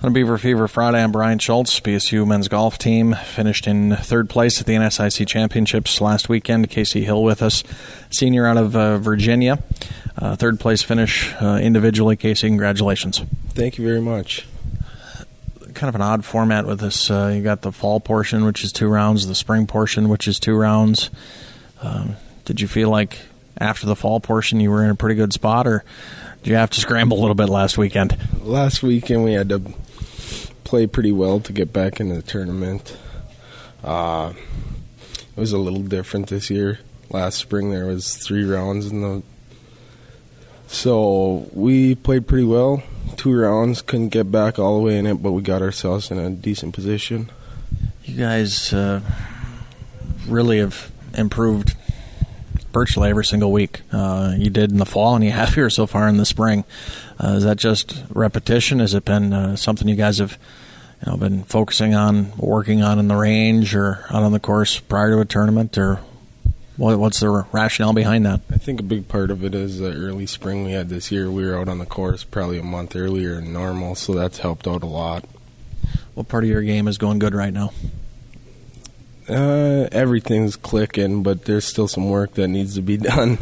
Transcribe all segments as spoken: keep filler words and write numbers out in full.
On a Beaver Fever Friday, I'm Brian Schultz. B S U men's golf team finished in third place at the N S I C Championships last weekend. Casey Hill with us, senior out of uh, Virginia. Uh, third place finish uh, individually. Casey, congratulations. Thank you very much. Kind of an odd format with this. Uh, you got the fall portion, which is two rounds, the spring portion, which is two rounds. Um, did you feel like after the fall portion you were in a pretty good spot, or did you have to scramble a little bit last weekend? Last weekend we had to play pretty well to get back into the tournament. Uh, it was a little different this year. Last spring there was three rounds in the, so we played pretty well. Two rounds, couldn't get back all the way in it, but we got ourselves in a decent position. You guys uh, really have improved virtually every single week. Uh, you did in the fall, and you have here so far in the spring. Uh, is that just repetition? Has it been uh, something you guys have you know, been focusing on, working on in the range or out on the course prior to a tournament, or what, what's the rationale behind that? I think a big part of it is the early spring we had this year. We were out on the course probably a month earlier than normal, so that's helped out a lot. What part of your game is going good right now? Uh, everything's clicking, but there's still some work that needs to be done.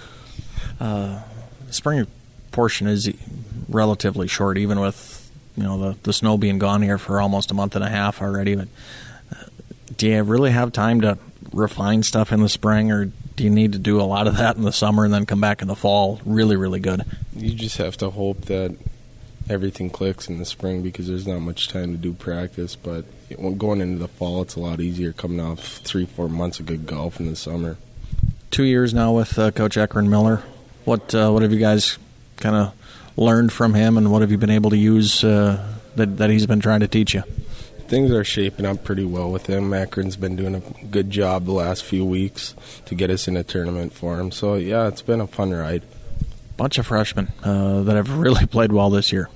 Uh, the spring portion is relatively short, even with you know the, the snow being gone here for almost a month and a half already. But uh, do you really have time to refine stuff in the spring, or do you need to do a lot of that in the summer and then come back in the fall really, really good? You just have to hope that everything clicks in the spring because there's not much time to do practice. But going into the fall, it's a lot easier coming off three, four months of good golf in the summer. Two years now with uh, Coach Ekron Miller. What uh, what have you guys kind of learned from him, and what have you been able to use uh, that, that he's been trying to teach you? Things are shaping up pretty well with him. Ekron's been doing a good job the last few weeks to get us in a tournament for him. So, yeah, it's been a fun ride. Bunch of freshmen uh, that have really played well this year.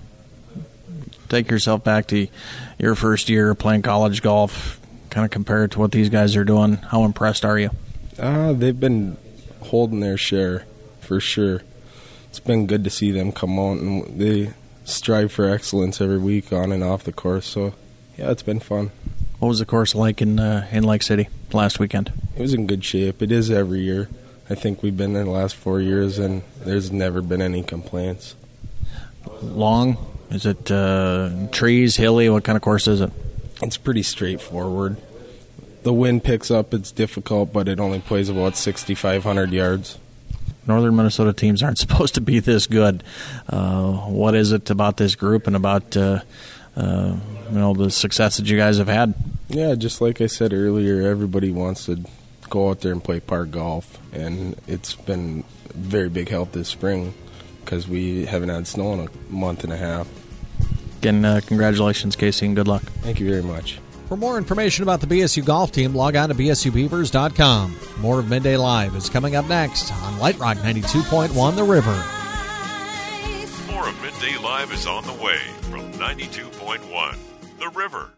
Take yourself back to your first year playing college golf, kind of compare it to what these guys are doing. How impressed are you? Uh, they've been holding their share, for sure. It's been good to see them come out, and they strive for excellence every week on and off the course. So, yeah, it's been fun. What was the course like in uh, in Lake City last weekend? It was in good shape. It is every year. I think we've been there the last four years, and there's never been any complaints. Long? Is it uh, trees, hilly? What kind of course is it? It's pretty straightforward. The wind picks up. It's difficult, but it only plays about sixty-five hundred yards. Northern Minnesota teams aren't supposed to be this good. Uh, what is it about this group and about uh, uh, you know the success that you guys have had? Yeah, just like I said earlier, everybody wants to go out there and play park golf, and it's been a very big help this spring because we haven't had snow in a month and a half. Again, uh, congratulations, Casey, and good luck. Thank you very much. For more information about the B S U golf team, log on to b s u beavers dot com. More of Midday Live is coming up next on Light Rock ninety-two point one The River. More of Midday Live is on the way from ninety-two point one The River.